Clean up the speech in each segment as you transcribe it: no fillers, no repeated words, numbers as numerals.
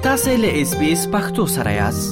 تاسو له SBS پښتو سره یاست.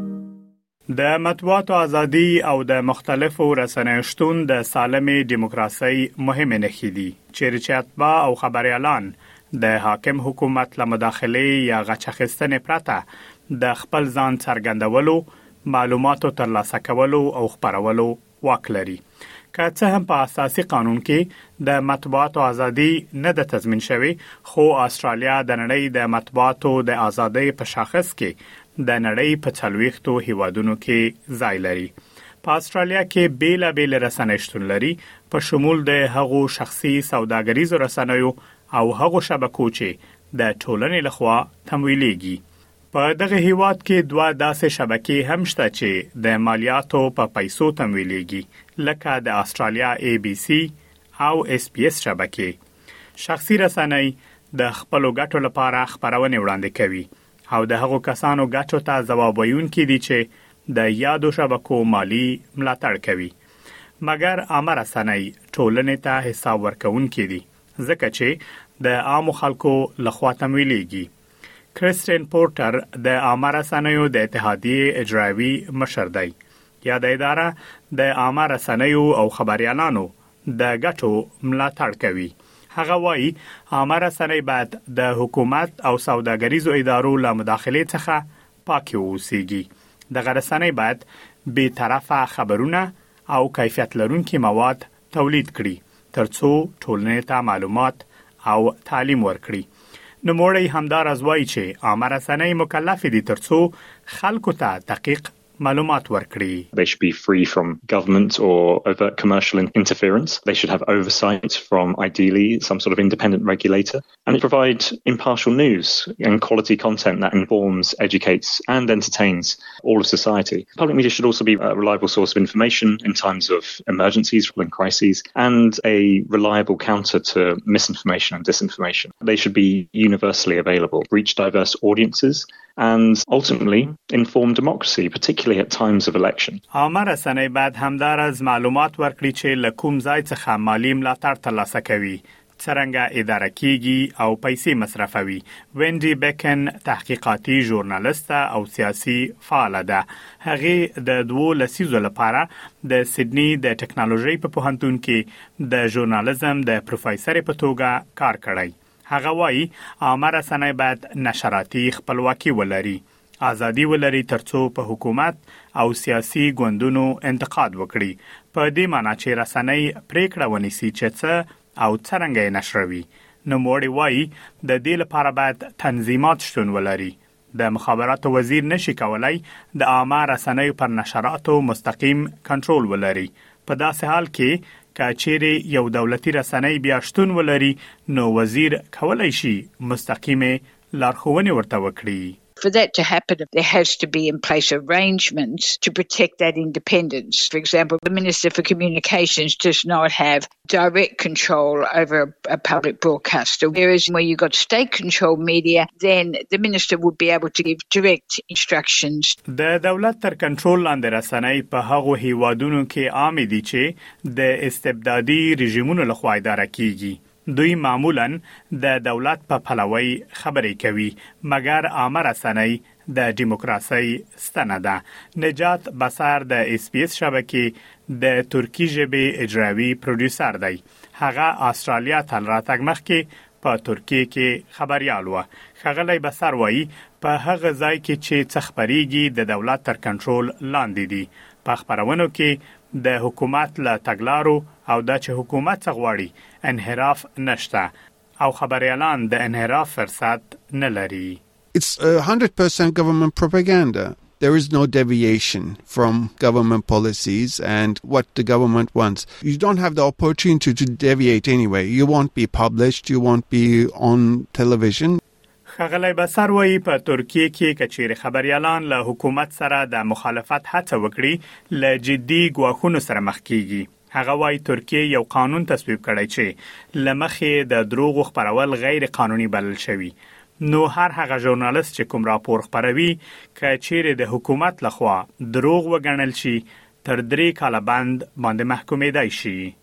د مطبوعاتو ازادي او د مختلفو رسنیو شتون د سالمې دیموکراسي مهمه نښې دي. چې اتباع او خبريالان د حاکم حکومت له مداخله یا غچخستنې پرته د خپل ځان څرګندولو، معلوماتو ترلاسه کولو او خبرولو واک لري. که څه هم په اساسي قانون کې د مطبوعاتو ازادي نه د تضمین شوی، خو استرالیا د نړۍ د مطبوعاتو د ازادۍ په شاخص کې د نړۍ په 40 هیوادونو کې ځای لري. په استرالیا کې بیلابیل رسنۍ شتون لري، په شمول د هغو شخصي سوداګریزو رسنیو او هغو شبکو چې د ټولنې لخوا تمویلېږي. په دغه هیواد کې دوه داسې شبکې هم شته چې د مالیاتو په پیسو تمویلېږي، لکه د استرالیا ABC او SBS شبکې. شخصي رسنۍ د خپل ګټو لپاره خبرونه وړاندې کوي او د هغو کسانو ګټو ته ځواب ویونکي دي چې د یادو شبکو مالی ملاتړ کوي. مګر عامه رسنۍ ټولنې ته حساب ورکوونکي دي، ځکه چې د عامو خلکو لخوا تمویلېږي. کریستین پورټر د عامه رسنیو د اتحادیې اجرایوي مشر دی. یا د اداره د عامه رسنیو او خبريالانو د ګټو ملاتړ کوي. هغه وایي عامه رسنۍ باید د حکومت او سوداګریزو ادارو له مداخلې څخه پاکي اوسيږي. د رسنۍ باید بې طرفه خبرونه او کیفیت لرونکي مواد تولید کړي ترڅو ټولنې ته معلومات او تعلیم ورکړي. نوموړی همدار ازوای چې عامه رسنۍ مکلف دي ترڅو خلکو ته دقیق معلومات ورکړي. They should be free from government or overt commercial interference. They should have oversight from ideally some sort of independent regulator, and provide impartial news and quality content that informs, educates and entertains all of society. Public media should also be a reliable source of information in times of emergencies and crises, and a reliable counter to misinformation and disinformation. They should be universally available, reach diverse audiences, and ultimately inform democracy, particularly at times of election. عامه رسنۍ باید همدارز معلومات ورکړي چې له کوم ځای څخه مالی ملاتړ ترلاسه کوي، څرنګه اداره کیږي او پیسې مصرفوي. وینډي بیکن تحقیقاتي ژورنالیست او سیاسي فعال ده. هغه د 2 لسیزو لپاره د سیدنی د ټکنالوژي په پوهنتون کې د ژورنالیزم د پروفیسور په توګه کار کړی. هغه وایي عامه رسنۍ باید نشراتي خپلواکي ولري، ازادي ولري ترڅو په حکومت او سیاسي ګوندونو انتقاد وکړي. په دې معنی چې رسنۍ پریکړه ونیسي چې څه او څرنګه یې نشروي. نوموړی وایي د دې لپاره باید تنظیمات شتون ولري. د مخابراتو وزیر نشي کولای د عامه رسنیو پر نشراتو مستقیم کنټرول ولري. په داسې حال کې کچېری یو دولتي رسنۍ بیا شتون ولري، نو وزیر کولای شي مستقیمه لارښوونې ورته وکړي. For that to happen, there has to be in place arrangements to protect that independence. For example, the Minister for Communications does not have direct control over a public broadcaster. Whereas where you've got state-controlled media, then the Minister would be able to give direct instructions. د دولت تر کنټرول لاندې رسنۍ په هغو هیوادونو کې عام دي چې د استبدادي رژیمونو لخوا اداره کیږي. دوی معمولاً د دولت په پلوي خبرې کوي، مګر عامه رسنۍ د دیموکراسي ستنه ده. نجات بصر د SBS شبکې د ترکی ژبې اجرایوي پروډوسر دی. هغه استرالیا ته راتګ مخکې په ترکیه کې خبريال و. ښاغلی بصر وایي په هغه ځای کې چې څه خبريږي د دولت تر کنټرول لاندې دي. په خبرونو کې د حکومت له تګلارو او د چې حکومت څخه غواړي انحراف نشته او خبريالان د انحراف فرصت نه لري. It's 100% government propaganda. There is no deviation from government policies and what the government wants. You don't have the opportunity to deviate anyway. You won't be published, you won't be on television. ښاغلی بصر وایي په ترکیه کې کچېری خبريالان له حکومت سره د مخالفت هڅه وکړي له جدي ګواښونو سره مخ کیږي. هغه وایي ترکیه یو قانون تصویب کړی چې لمخې د دروغ خبرول غیر قانوني بلل شوی. نو هر هغه ژورنالیست چې کوم راپور خبروي کچېری د حکومت لخوا دروغ وګڼل شي تر 3 کاله بند باندې محکومېدای شي.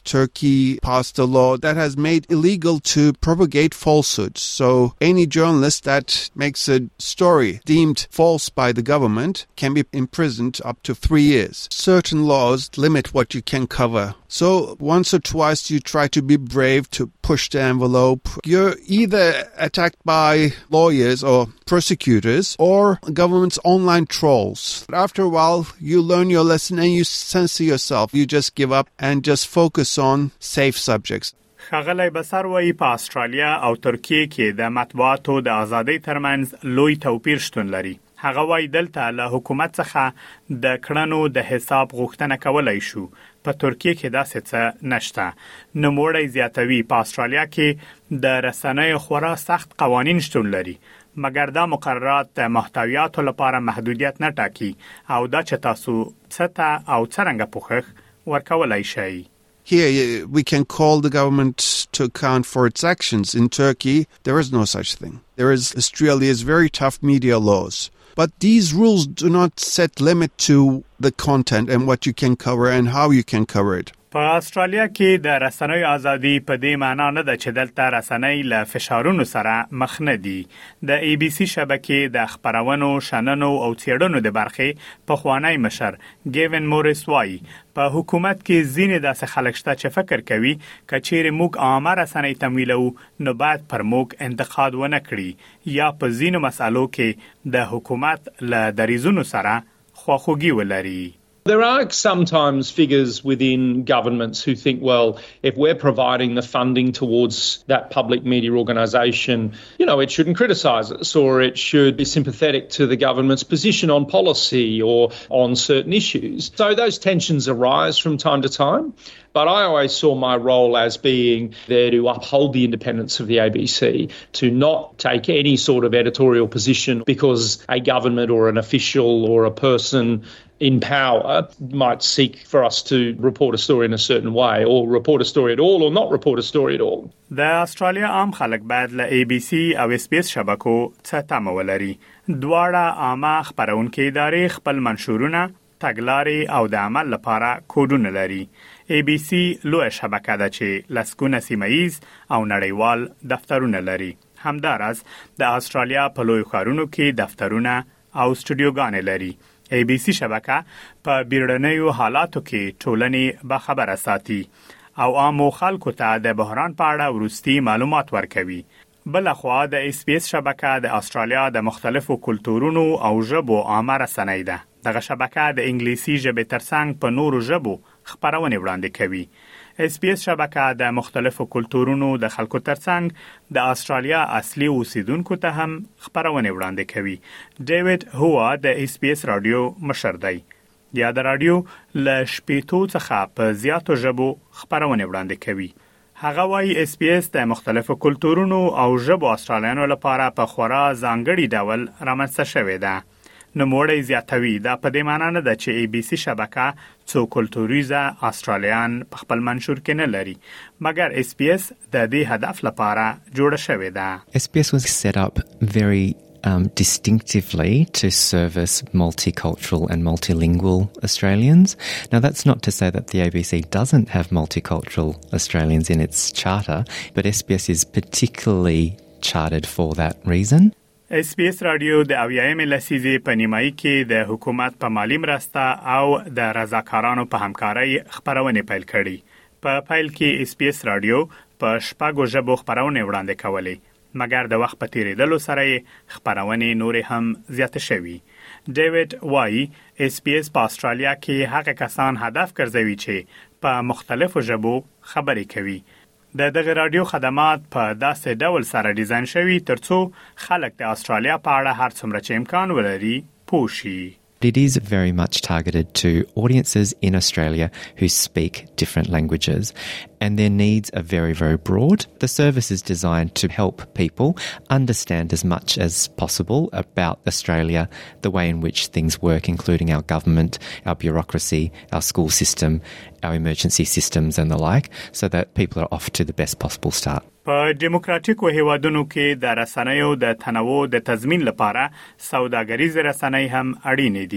Turkey passed a law that has made illegal to propagate falsehoods. So any journalist that makes a story deemed false by the government can be imprisoned up to 3 years. Certain laws limit what you can cover. So once or twice you try to be brave to push the envelope. You're either attacked by lawyers or prosecutors or government's online trolls. But after a while, you learn your lesson and you censor yourself. You just give up and just focus on safe subjects. ښاغلی بسر وایي په استرالیا او ترکیه کې د مطبوعاتو د ازادۍ ترمنځ لوی توپیر شتون لري. هغه وایي دلته له حکومت څخه د کړنو د حساب غوښتنه کولای شو. په ترکیه کې داسې څه نشته. نوموړی زیاتوي په استرالیا کې د رسنیو خورا سخت قوانین شتون لري. مګر دا مقررات د محتویاتو لپاره محدودیت نه ټاکي او دا چې تاسو څه ته او څرنګه پوښښ ورکولای شئ. Here, we can call the government to account for its actions. In Turkey, there is no such thing. There is Australia's very tough media laws. But these rules do not set limit to the content and what you can cover and how you can cover it. په استرالیا کې د رسنیو ازادي په دې معنی نه ده چې دلته رسنۍ له فشارونو سره مخ نه دي. د ای بي سي شبکې د خبرونو، شننو او څېړنو د برخې په خوانی مشر ګیون موریس وایي په حکومت کې ځینې داسې خلک شته چې فکر کوي کچېرې موږ عامه رسنۍ تمویلو نو باید پر موږ انتقاد ونه کړي یا په ځینو مسالو کې د حکومت له دریځونو سره خواخوږي ولري. There are sometimes figures within governments who think, well, if we're providing the funding towards that public media organisation, it shouldn't criticise us or it should be sympathetic to the government's position on policy or on certain issues. So those tensions arise from time to time. But I always saw my role as being there to uphold the independence of the ABC, to not take any sort of editorial position because a government or an official or a person in power might seek for us to report a story in a certain way or report a story at all or not report a story at all. د استرالیا عام خلک باید له ای بي سي او اس بي اس شبکو څخه تمه ولري. دواړه عامه خبرونکي ادارې خپل منشورونه، تګلارې او د عمل لپاره کوډونه لري. ای بي سي لوی شبکه ده چې لسګونه سیمه‌ییز او نړیوال دفترونه لري. همدارس د استرالیا په لوی ښارونو کې دفترونه او استودیوګانې لري. ای بي سي شبکه په بیړنیو حالاتو کې ټولنې باخبره ساتي او عامو خلکو ته د بحران په اړه وروستي معلومات ورکوي. بلخوا د اس بي اس شبکه د استرالیا د مختلفو کلتورونو او ژبو عامه رسنۍ ده. دغه شبکه د انګلیسي ژبې ترڅنګ په نورو ژبو خبرونه وړاندې کوي. اس بي اس شبکه د مختلفو کلتورونو د خلکو ترڅنګ د استرالیا اصلي اوسیدونکو ته هم خبرونه وړاندې کوي. ډیوډ هوا د اس بي اس رادیو مشر دی. یا د رادیو له شپېتو څخه په زیاتو ژبو خبرونه وړاندې کوي. هغه وايي اس بي اس د مختلفو کلتورونو او ژبو استرالیانو لپاره په خورا ځانګړي ډول رامنځته شوې ده. نوموړی زیاتوي دا په دې معنی نه ده چې ای بي سي شبکه څو کلتوریزه استرالیان په خپل منشور کې نه لري، مګر اس بي اس د دې هدف لپاره جوړه شوې ده. اس بي اس was set up very distinctively to service multicultural and multilingual Australians. Now, that's not to say that the ABC doesn't have multicultural Australians in its charter, but SBS is particularly chartered for that reason. اس بي اس رادیو د اویایم لسیزې په نیمایي کې د حکومت په مالی مرسته او د رضاکارانو په همکارۍ خبرونه پیل کړي. په پیل کې اس بي اس رادیو په شپږو ژبو خبرونه وړاندې کولې، مګر د وخت په تیریدلو سره خبرونه نورې هم زیات شوي. ډیوډ وایي اس بي اس په استرالیا کې هغه کسان هدف ګرځوي چې په مختلفو ژبو خبرې کوي. د دغه رادیو خدمات په داسې ډول سره ډیزاین شوي ترڅو خلک د استرالیا په اړه هر څومره چې امکان ولري پوه شي. It is very much targeted to audiences in Australia who speak different languages, and their needs are very, very broad. The service is designed to help people understand as much as possible about Australia, the way in which things work, including our government, our bureaucracy, our school system, our emergency systems and the like, so that people are off to the best possible start. په دیموکراتیکو هیوادونو کې د رسنیو د تنوع د تضمین لپاره سوداګریز رسنۍ هم اړینې دي.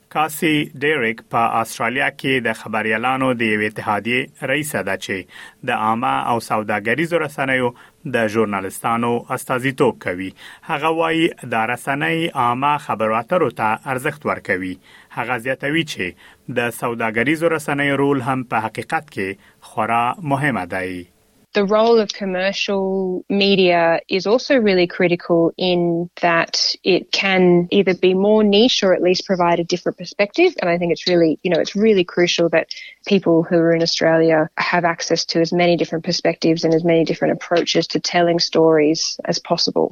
کاسي ډیریک په استرالیا کې د خبريالانو د اتحادیې رئیس ده چې د عامه او سوداګریزو رسنیو د ژورنالستانو استازیتوب کوي. هغه وايي د رسنۍ عامه خبرو اترو ته ارزښت ورکوي. هغه زیاتوي چې د سوداګریزو رسنیو رول هم په حقیقت کې خورا مهمه دی. The role of commercial media is also really critical in that it can either be more niche or at least provide a different perspective. And I think it's really, it's really crucial that people who are in Australia have access to as many different perspectives and as many different approaches to telling stories as possible.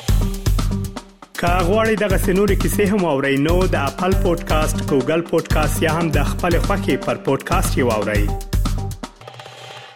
که غواړئ دغه سنوري کیسې هم اورئ نو د خپل پودکاسټ، ګوګل پودکاسټ یا هم د خپل خوښي پر پودکاسټ یو اورئ.